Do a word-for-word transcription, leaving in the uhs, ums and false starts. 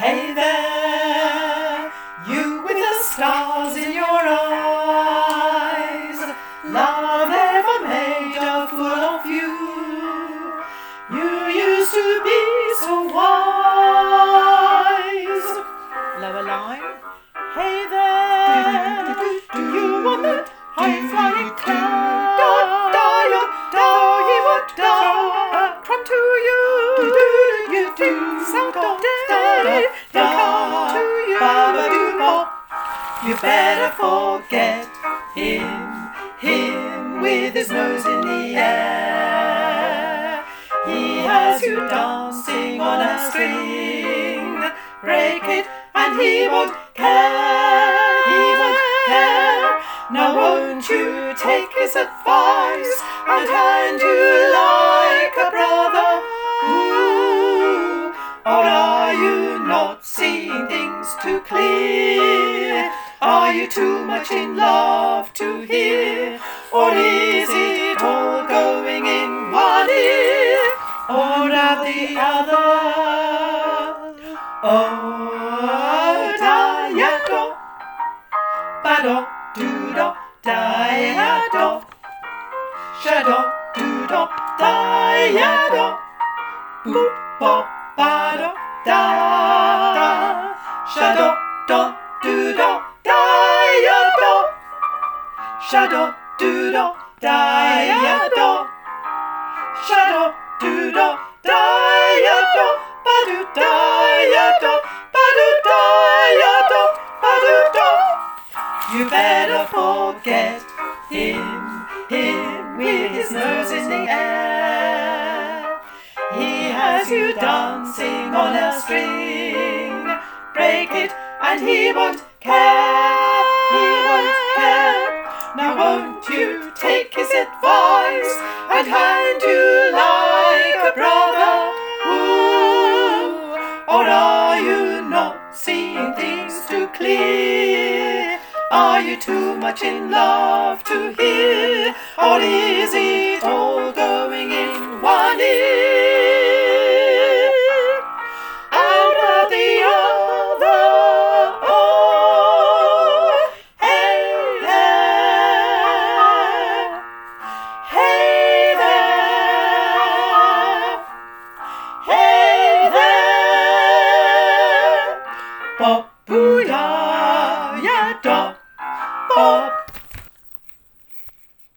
Hey there, you with the stars in your eyes, love ever made a fool of you. You used to be so wise. Lower line. Hey there, do you want that high flying cloud? Come to you, you do sound of day, come to you. You better forget him, him with his nose in the air. He has you dancing on a string. Break it and he won't care, he won't care. Now won't you take his advice and hand you like a brother? Ooh, or are you not seeing things too clear? Are you too much in love to hear? Or is it all going in one ear or out the other? Oh, da-ya-do, ba-do, do-do, da-ya-do, sha-do, do-do, da-ya-do, boop, bop, ba-do, da, sha-do, do, do-do, da-ya-do, sha-do, do-do, da-ya-do, sha-do, do-do, da-ya-do, ba-do, da-ya-do, ba-do, da-ya-do, ba-do, do. You better forget him, him with his nose in the air. He has you dancing on a string. Break it and he won't care, he won't care. Now won't you take his advice and hand you like a brother? Ooh, or are you not seeing things too clear? Are you too much in love to hear? Or is it all going in one ear?